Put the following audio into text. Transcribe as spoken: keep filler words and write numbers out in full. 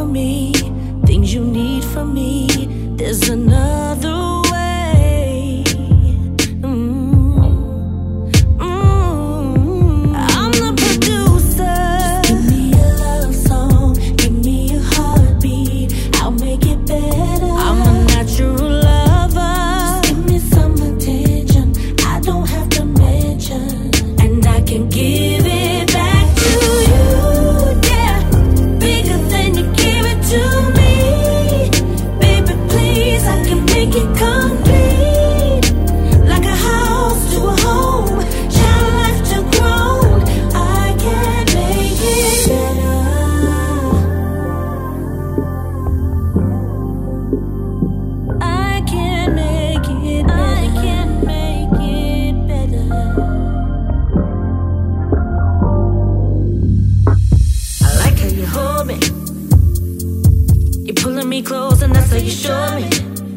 for me, things you need from me. There's another way. Mm. Mm. I'm the producer. Just give me a love song, give me a heartbeat, I'll make it better. I'm a natural lover. Just give me some attention, I don't have to mention, and I can give it back to you. Yeah, bigger than you give it to me. Baby, please, I can make it complete. Like a house to a home, child life to grown. I can make it better. I can make it, I can make it better. I like how you hold me, you're pulling me close and that's how you show me